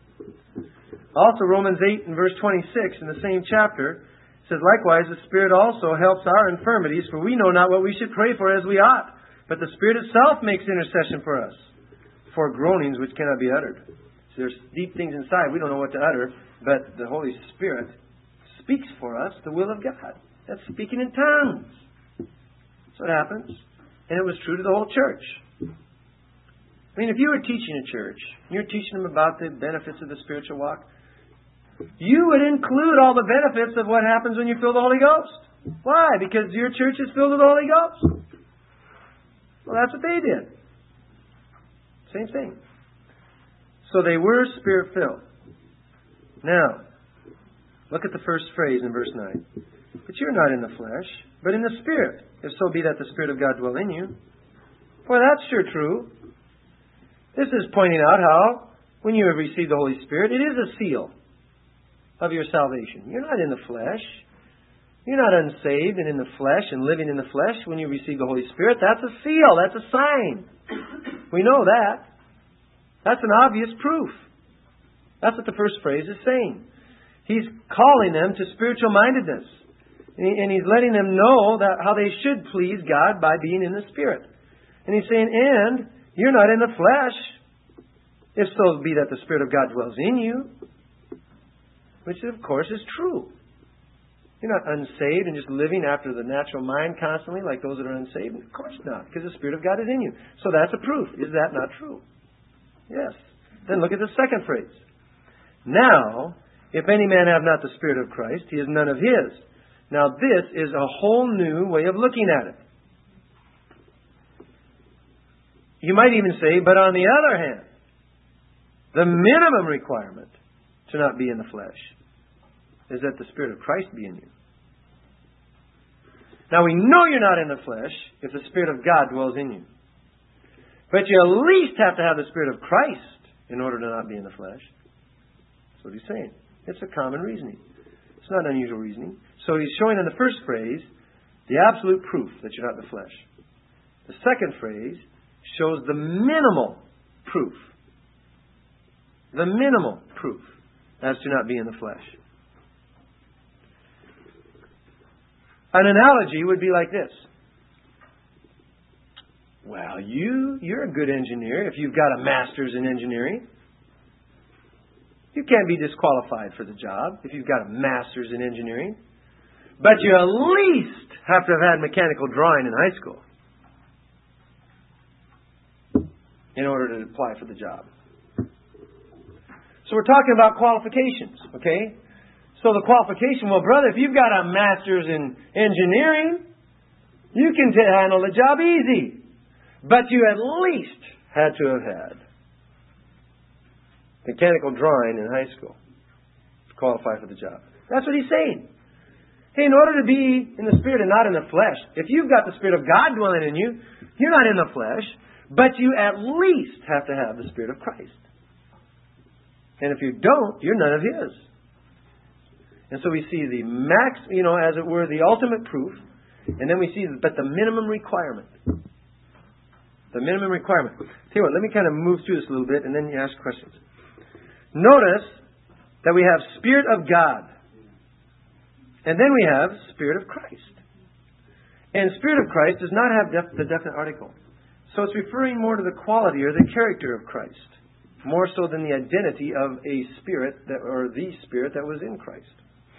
Speaker 1: Also, Romans 8 and verse 26 in the same chapter says, likewise, the Spirit also helps our infirmities, for we know not what we should pray for as we ought. But the Spirit itself makes intercession for us, for groanings which cannot be uttered. So there's deep things inside. We don't know what to utter, but the Holy Spirit speaks for us the will of God. That's speaking in tongues. That's what happens. And it was true to the whole church. I mean, if you were teaching a church, and you're teaching them about the benefits of the spiritual walk, you would include all the benefits of what happens when you fill the Holy Ghost. Why? Because your church is filled with the Holy Ghost. Well, that's what they did. Same thing. So they were Spirit-filled. Now, look at the first phrase in verse 9. But you're not in the flesh, but in the Spirit, if so be that the Spirit of God dwell in you. Boy, that's sure true. This is pointing out how, when you have received the Holy Spirit, it is a seal of your salvation. You're not in the flesh. You're not unsaved and in the flesh and living in the flesh when you receive the Holy Spirit. That's a seal. That's a sign. We know that. That's an obvious proof. That's what the first phrase is saying. He's calling them to spiritual mindedness. And he's letting them know that how they should please God by being in the Spirit. And he's saying, and you're not in the flesh, if so be that the Spirit of God dwells in you. Which, of course, is true. You're not unsaved and just living after the natural mind constantly like those that are unsaved. Of course not, because the Spirit of God is in you. So that's a proof. Is that not true? Yes. Then look at the second phrase. Now, if any man have not the Spirit of Christ, he is none of his. Now this is a whole new way of looking at it. You might even say, but on the other hand, the minimum requirement to not be in the flesh is that the Spirit of Christ be in you. Now we know you're not in the flesh if the Spirit of God dwells in you. But you at least have to have the Spirit of Christ in order to not be in the flesh. That's what he's saying. It's a common reasoning. It's not unusual reasoning. So he's showing in the first phrase the absolute proof that you're not in the flesh. The second phrase shows the minimal proof. The minimal proof as to not be in the flesh. An analogy would be like this. Well, you're a good engineer if you've got a master's in engineering. You can't be disqualified for the job if you've got a master's in engineering. But you at least have to have had mechanical drawing in high school in order to apply for the job. So we're talking about qualifications, okay? So the qualification, well, brother, if you've got a master's in engineering, you can handle the job easy. But you at least had to have had mechanical drawing in high school to qualify for the job. That's what he's saying. Hey, in order to be in the Spirit and not in the flesh, if you've got the Spirit of God dwelling in you, you're not in the flesh, but you at least have to have the Spirit of Christ. And if you don't, you're none of His. And so we see the max, as it were, the ultimate proof, and then we see, but the minimum requirement. The minimum requirement. Tell you what, let me kind of move through this a little bit, and then you ask questions. Notice that we have Spirit of God. And then we have Spirit of Christ. And Spirit of Christ does not have the definite article. So it's referring more to the quality or the character of Christ, more so than the identity of a spirit or the Spirit that was in Christ.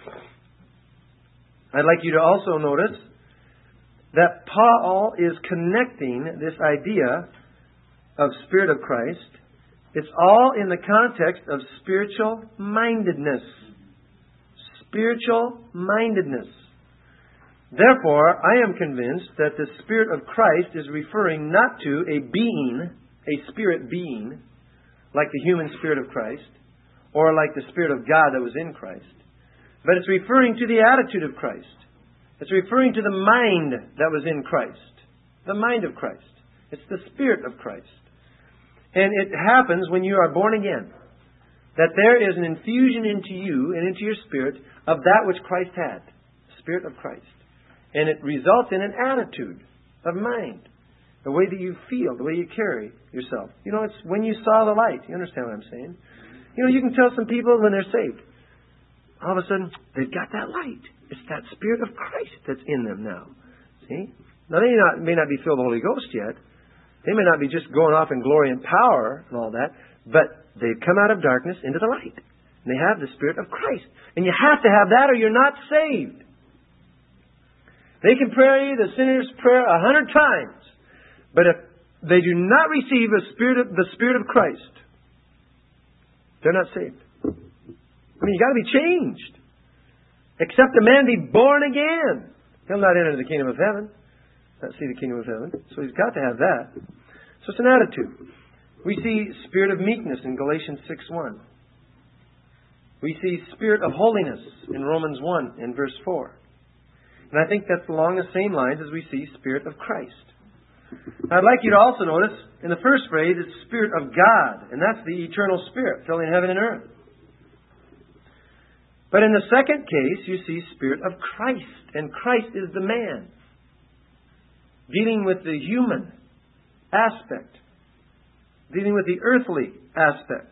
Speaker 1: I'd like you to also notice that Paul is connecting this idea of Spirit of Christ. It's all in the context of spiritual mindedness. Spiritual mindedness. Therefore, I am convinced that the Spirit of Christ is referring not to a being, a spirit being, like the human Spirit of Christ, or like the Spirit of God that was in Christ, but it's referring to the attitude of Christ. It's referring to the mind that was in Christ. The mind of Christ. It's the Spirit of Christ. And it happens when you are born again, that there is an infusion into you and into your spirit of that which Christ had, the Spirit of Christ. And it results in an attitude of mind. The way that you feel, the way you carry yourself. You know, it's when you saw the light. You understand what I'm saying? You know, you can tell some people when they're saved. All of a sudden, they've got that light. It's that Spirit of Christ that's in them now. See? Now, they may not be filled with the Holy Ghost yet. They may not be just going off in glory and power and all that. But they've come out of darkness into the light. And they have the Spirit of Christ. And you have to have that or you're not saved. They can pray the sinner's prayer 100 times. But if they do not receive the Spirit of Christ, they're not saved. I mean, you got to be changed. Except a man be born again, he'll not enter the kingdom of heaven. Not see the kingdom of heaven. So he's got to have that. So it's an attitude. We see spirit of meekness in Galatians 6:1. We see spirit of holiness in Romans 1 and verse 4. And I think that's along the same lines as we see Spirit of Christ. I'd like you to also notice, in the first phrase, it's Spirit of God. And that's the eternal Spirit filling heaven and earth. But in the second case, you see Spirit of Christ. And Christ is the man. Dealing with the human aspect. Dealing with the earthly aspect.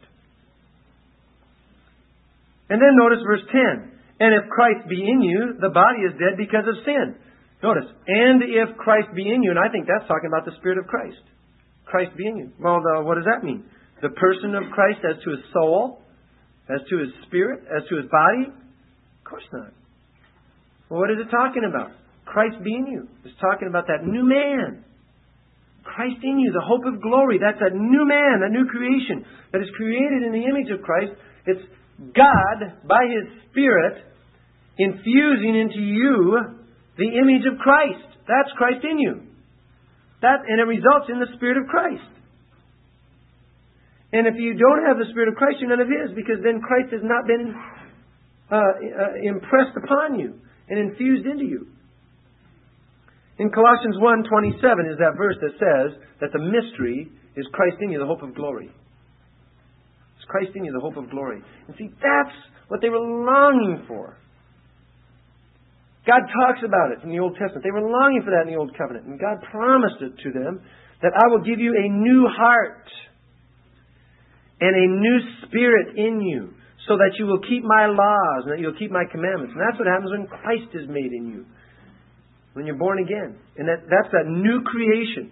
Speaker 1: And then notice verse 10. And if Christ be in you, the body is dead because of sin. Notice, and if Christ be in you, and I think that's talking about the Spirit of Christ. Christ be in you. Well, what does that mean? The person of Christ as to his soul, as to his spirit, as to his body? Of course not. Well, what is it talking about? Christ be in you. It's talking about that new man. Christ in you, the hope of glory. That's that new man, that new creation that is created in the image of Christ. It's God, by His Spirit, infusing into you the image of Christ. That's Christ in you. And it results in the Spirit of Christ. And if you don't have the Spirit of Christ, you're none of His, because then Christ has not been impressed upon you and infused into you. In Colossians 1:27 is that verse that says that the mystery is Christ in you, the hope of glory. It's Christ in you, the hope of glory. And see, that's what they were longing for. God talks about it in the Old Testament. They were longing for that in the Old Covenant. And God promised it to them that I will give you a new heart and a new spirit in you so that you will keep my laws and that you'll keep my commandments. And that's what happens when Christ is made in you. When you're born again. And that's that new creation.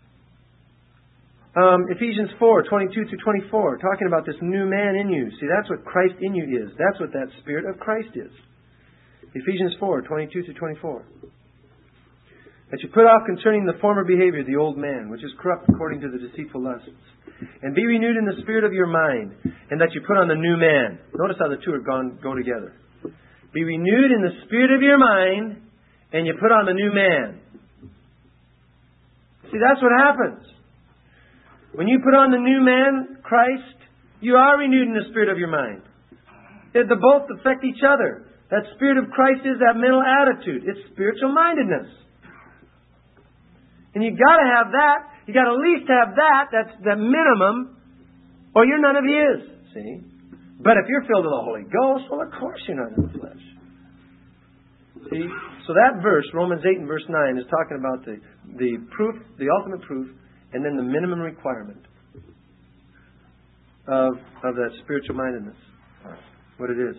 Speaker 1: Ephesians 4:22-24, talking about this new man in you. See, that's what Christ in you is. That's what that Spirit of Christ is. Ephesians 4:22-24. That you put off concerning the former behavior the old man, which is corrupt according to the deceitful lusts. And be renewed in the spirit of your mind, and that you put on the new man. Notice how the two go together. Be renewed in the spirit of your mind, and you put on the new man. See, that's what happens. When you put on the new man, Christ, you are renewed in the spirit of your mind. They both affect each other. That Spirit of Christ is that mental attitude. It's spiritual mindedness. And you've got to have that. You've got to at least have that. That's the minimum. Or you're none of His. See? But if you're filled with the Holy Ghost, well, of course you're not in the flesh. See? So that verse, Romans 8 and verse 9, is talking about the proof, the ultimate proof, and then the minimum requirement of that spiritual mindedness. What it is.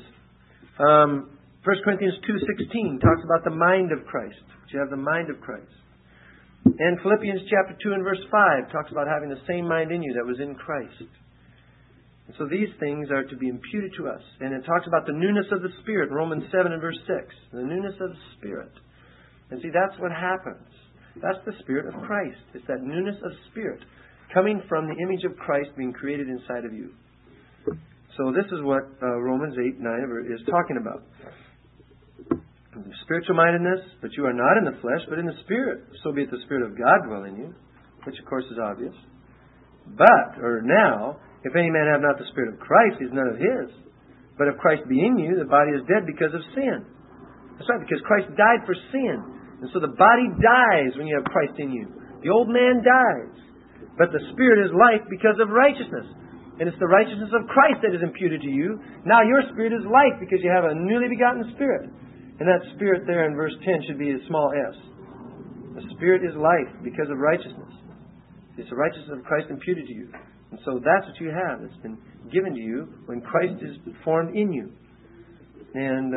Speaker 1: 1 Corinthians 2:16 talks about the mind of Christ. You have the mind of Christ. And Philippians chapter 2 and verse 5 talks about having the same mind in you that was in Christ. And so these things are to be imputed to us. And it talks about the newness of the Spirit, Romans 7 and verse 6. The newness of the Spirit. And see, that's what happens. That's the Spirit of Christ. It's that newness of Spirit coming from the image of Christ being created inside of you. So this is what Romans 8:9 is talking about. Spiritual mindedness, but you are not in the flesh, but in the Spirit. So be it the Spirit of God dwell in you, which of course is obvious. But, or now, if any man have not the Spirit of Christ, he is none of His. But if Christ be in you, the body is dead because of sin. That's right, because Christ died for sin. And so the body dies when you have Christ in you. The old man dies. But the Spirit is life because of righteousness. And it's the righteousness of Christ that is imputed to you. Now your spirit is life because you have a newly begotten Spirit. And that Spirit there in verse 10 should be a small s. The Spirit is life because of righteousness. It's the righteousness of Christ imputed to you. And so that's what you have. It's been given to you when Christ is formed in you. And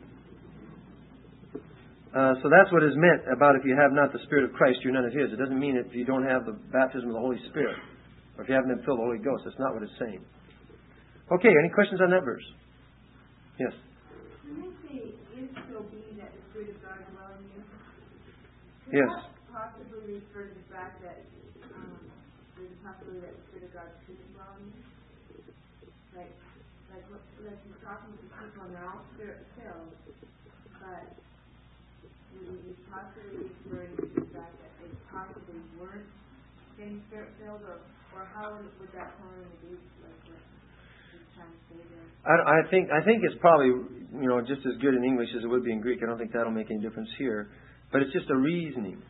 Speaker 1: so that's what is meant about if you have not the Spirit of Christ, you're none of His. It doesn't mean if you don't have the baptism of the Holy Spirit, or if you haven't been filled with the Holy Ghost. That's not what it's saying. Okay, any questions on that verse? Yes.
Speaker 5: When you say, "If so be that the Spirit of God dwell in you,"
Speaker 1: Yes.
Speaker 5: that possibly refer to the fact that there's a possibility that the Spirit of God could dwell in you? Like you're talking to people and they're all Spirit-filled, but would you possibly referring to the fact that they possibly weren't getting Spirit-filled, or how would that totally be, like what you're trying to say there?
Speaker 1: I think it's probably, just as good in English as it would be in Greek. I don't think that'll make any difference here. But it's just a reasoning.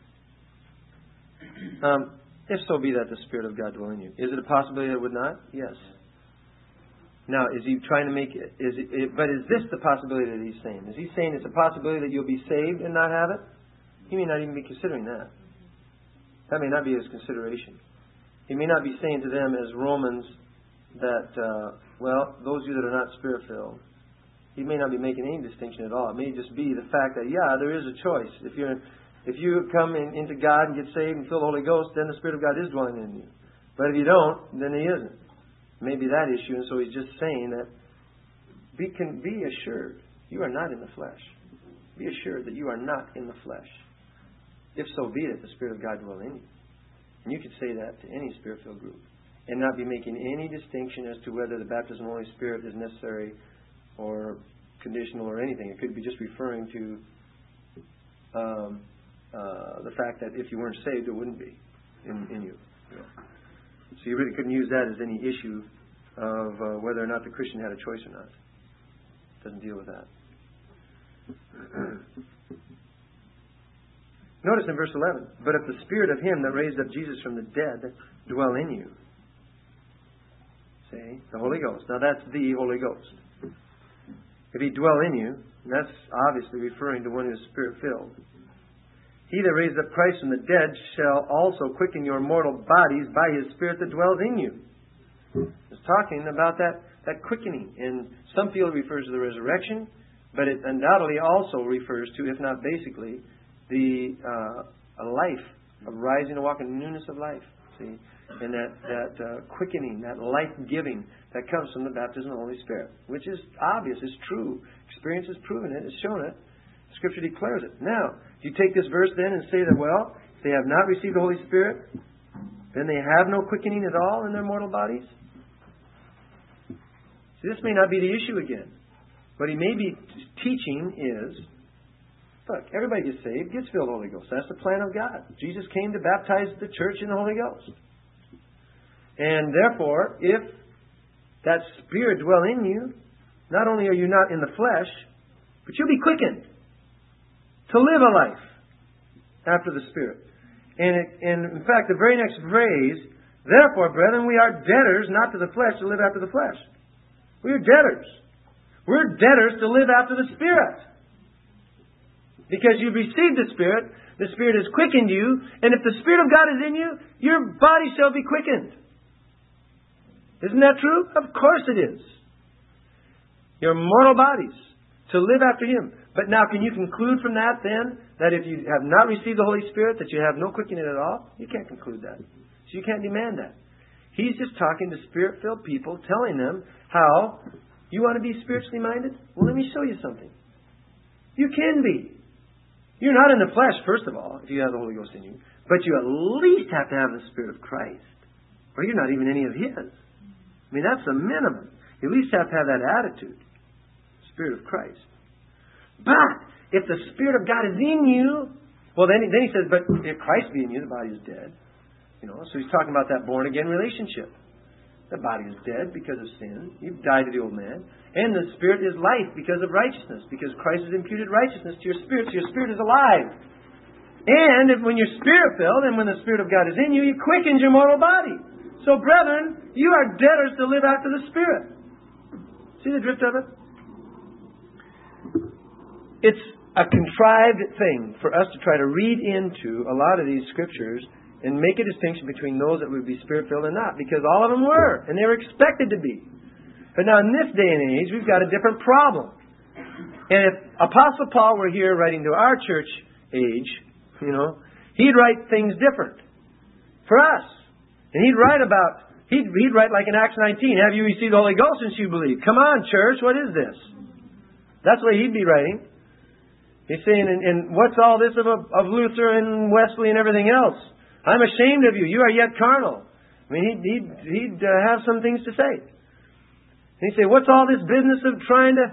Speaker 1: If so be that the Spirit of God dwell in you. Is it a possibility that it would not? Yes. Now, is he trying to make it? But is this the possibility that he's saying? Is he saying it's a possibility that you'll be saved and not have it? He may not even be considering that. That may not be his consideration. He may not be saying to them as Romans that, those of you that are not Spirit-filled, he may not be making any distinction at all. It may just be the fact that, there is a choice. If you come into God and get saved and fill the Holy Ghost, then the Spirit of God is dwelling in you. But if you don't, then He isn't. Maybe that issue, and so he's just saying that be assured you are not in the flesh. Be assured that you are not in the flesh. If so be that the Spirit of God dwell in you. And you could say that to any Spirit-filled group and not be making any distinction as to whether the baptism of the Holy Spirit is necessary or conditional or anything. It could be just referring to the fact that if you weren't saved, it wouldn't be in you. So you really couldn't use that as any issue of whether or not the Christian had a choice or not. It doesn't deal with that. Notice in verse 11, "But if the Spirit of Him that raised up Jesus from the dead dwell in you," see, the Holy Ghost. Now that's the Holy Ghost. If He dwell in you, that's obviously referring to one who is Spirit-filled. "He that raised up Christ from the dead shall also quicken your mortal bodies by His Spirit that dwells in you." It's talking about that quickening. And some feel it refers to the resurrection, but it undoubtedly also refers to, if not basically, a life of rising to walk in newness of life. See? And that quickening, that life-giving that comes from the baptism of the Holy Spirit, which is obvious, it's true. Experience has proven it, it's shown it. Scripture declares it. Now, do you take this verse then and say that, if they have not received the Holy Spirit, then they have no quickening at all in their mortal bodies? See, this may not be the issue again. What he may be teaching is, look, everybody gets saved, gets filled with the Holy Ghost. That's the plan of God. Jesus came to baptize the church in the Holy Ghost. And therefore, if that Spirit dwell in you, not only are you not in the flesh, but you'll be quickened to live a life after the Spirit. And in fact, the very next phrase, "Therefore, brethren, we are debtors not to the flesh to live after the flesh." We are debtors. We're debtors to live after the Spirit. Because you've received the Spirit has quickened you, and if the Spirit of God is in you, your body shall be quickened. Isn't that true? Of course it is. Your mortal bodies to live after Him. But now, can you conclude from that then that if you have not received the Holy Spirit that you have no quickening at all? You can't conclude that. So you can't demand that. He's just talking to Spirit-filled people, telling them how you want to be spiritually minded? Well, let me show you something. You can be. You're not in the flesh, first of all, if you have the Holy Ghost in you. But you at least have to have the Spirit of Christ. Or you're not even any of His. I mean, that's the minimum. You at least have to have that attitude. Spirit of Christ. But if the Spirit of God is in you, well, then he says, but if Christ be in you, the body is dead. So he's talking about that born-again relationship. The body is dead because of sin. You've died to the old man. And the Spirit is life because of righteousness. Because Christ has imputed righteousness to your spirit. So your spirit is alive. And when you're Spirit-filled, and when the Spirit of God is in you, He quickens your mortal body. So, brethren, you are debtors to live after the Spirit. See the drift of it? a contrived thing for us to try to read into a lot of these scriptures and make a distinction between those that would be Spirit-filled and not, because all of them were, and they were expected to be. But now in this day and age, we've got a different problem. And if Apostle Paul were here writing to our church age, he'd write things different for us. And he'd write like in Acts 19, have you received the Holy Ghost since you believe? Come on, church, what is this? That's what he'd be writing. He's saying, and what's all this of Luther and Wesley and everything else? I'm ashamed of you. You are yet carnal. I mean, he'd have some things to say. And he'd say, what's all this business of trying to,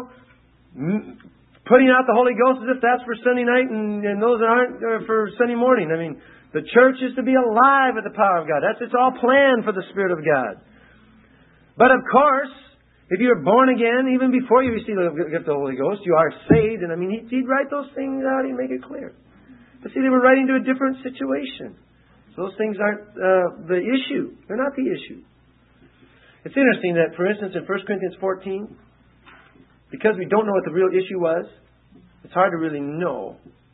Speaker 1: putting out the Holy Ghost as if that's for Sunday night and those that aren't for Sunday morning. I mean, the church is to be alive with the power of God. It's all planned for the Spirit of God. But of course, if you're born again, even before you receive the gift of the Holy Ghost, you are saved. And he'd write those things out. He'd make it clear. But see, they were writing to a different situation. So those things aren't the issue. They're not the issue. It's interesting that, for instance, in 1 Corinthians 14, because we don't know what the real issue was, it's hard to really know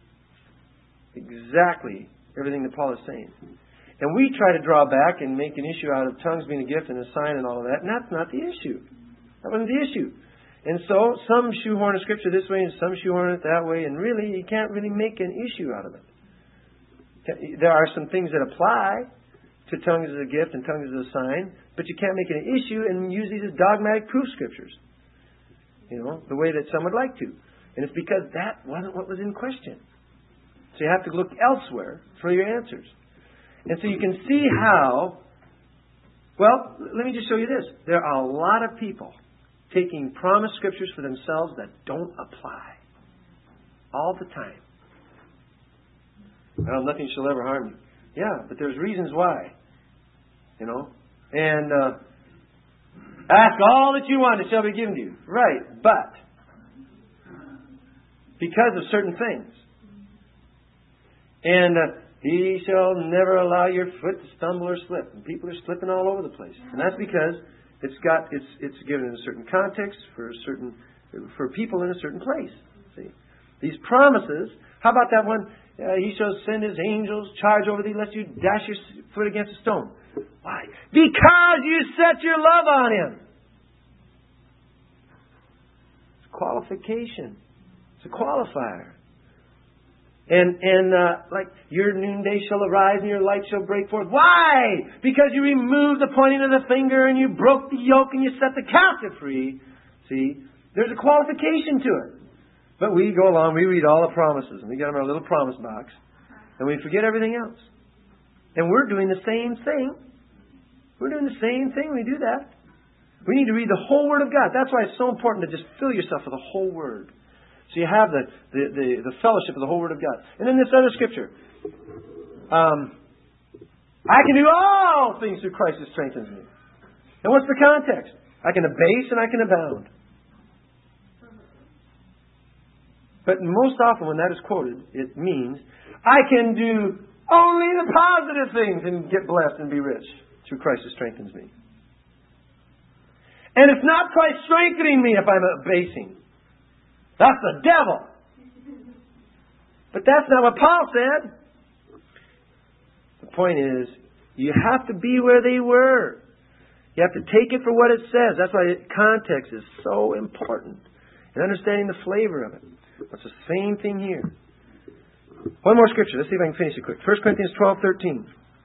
Speaker 1: exactly everything that Paul is saying. And we try to draw back and make an issue out of tongues being a gift and a sign and all of that, and that's not the issue. That wasn't the issue. And so some shoehorn a scripture this way and some shoehorn it that way, and really you can't really make an issue out of it. There are some things that apply to tongues as a gift and tongues as a sign, but you can't make it an issue and use these as dogmatic proof scriptures. The way that some would like to. And it's because that wasn't what was in question. So you have to look elsewhere for your answers. And so you can see how, well, let me just show you this. There are a lot of people taking promised scriptures for themselves that don't apply. All the time. Well, nothing shall ever harm you. Yeah, but there's reasons why. And ask all that you want, it shall be given to you. Right, but because of certain things. And he shall never allow your foot to stumble or slip. And people are slipping all over the place. And that's because it's given in a certain context for people in a certain place. See? These promises, how about that one? He shall send his angels, charge over thee, lest you dash your foot against a stone. Why? Because you set your love on him. It's a qualification. It's a qualifier. And like your noonday shall arise and your light shall break forth. Why? Because you removed the pointing of the finger and you broke the yoke and you set the captive free. See, there's a qualification to it. But we go along, we read all the promises, and we get them in our little promise box, and we forget everything else. And we're doing the same thing. We're doing the same thing when we do that. We need to read the whole Word of God. That's why it's so important to just fill yourself with the whole Word. So you have the fellowship of the whole Word of God. And then this other scripture. I can do all things through Christ who strengthens me. And what's the context? I can abase and I can abound. But most often when that is quoted, it means, I can do only the positive things and get blessed and be rich through Christ who strengthens me. And it's not Christ strengthening me if I'm abasing. That's the devil. But that's not what Paul said. The point is, you have to be where they were. You have to take it for what it says. That's why context is so important. And understanding the flavor of it. It's the same thing here. One more scripture. Let's see if I can finish it quick. 1 Corinthians 12:13.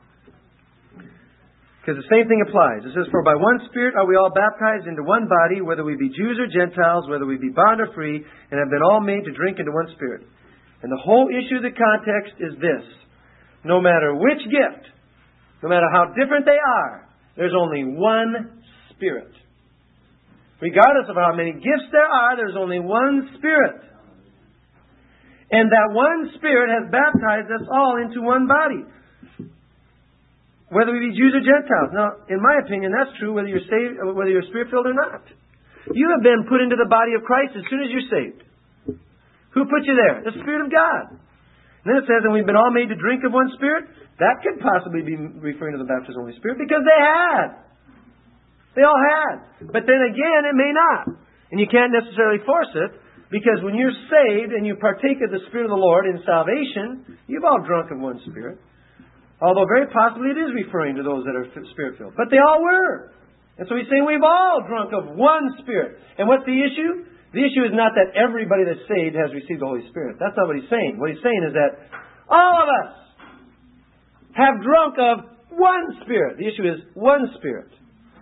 Speaker 1: Because the same thing applies. It says, for by one Spirit are we all baptized into one body, whether we be Jews or Gentiles, whether we be bond or free, and have been all made to drink into one Spirit. And the whole issue of the context is this. No matter which gift, no matter how different they are, there's only one Spirit. Regardless of how many gifts there are, there's only one Spirit. And that one Spirit has baptized us all into one body. Whether we be Jews or Gentiles. Now, in my opinion, that's true whether you're saved, whether you're Spirit-filled or not. You have been put into the body of Christ as soon as you're saved. Who put you there? The Spirit of God. And then it says, and we've been all made to drink of one Spirit. That could possibly be referring to the baptism of the Holy Spirit because they had. They all had. But then again, it may not. And you can't necessarily force it. Because when you're saved and you partake of the Spirit of the Lord in salvation, you've all drunk of one Spirit. Although very possibly it is referring to those that are Spirit-filled. But they all were. And so he's saying we've all drunk of one Spirit. And what's the issue? The issue is not that everybody that's saved has received the Holy Spirit. That's not what he's saying. What he's saying is that all of us have drunk of one Spirit. The issue is one Spirit.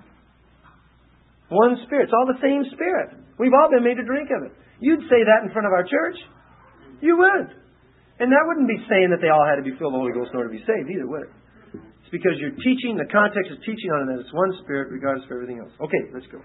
Speaker 1: One Spirit. It's all the same Spirit. We've all been made to drink of it. You'd say that in front of our church. You would. And that wouldn't be saying that they all had to be filled with the Holy Ghost in order to be saved either, would it? It's because you're teaching, the context is teaching on it that it's one Spirit regardless of everything else. Okay, let's go.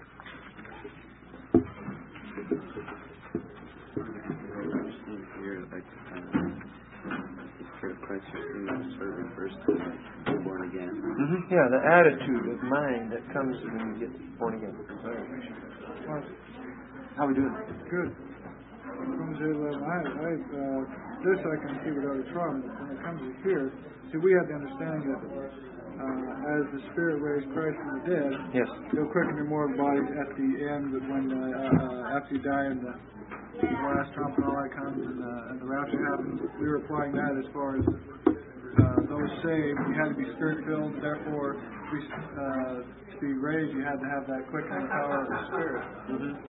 Speaker 1: Yeah, the attitude of mind that comes when you get born again. How are we doing?
Speaker 6: Good. Romans 8:11. This I can see without a trouble. When it comes to here, see, we have the understanding that as the Spirit raised Christ from the dead,
Speaker 1: yes,
Speaker 6: He'll quicken your mortal bodies at the end, when after you die and the last trump and all that comes and the rapture happens. We were applying that as far as those saved. You had to be Spirit-filled. Therefore, to be raised, you had to have that quickening power of the Spirit.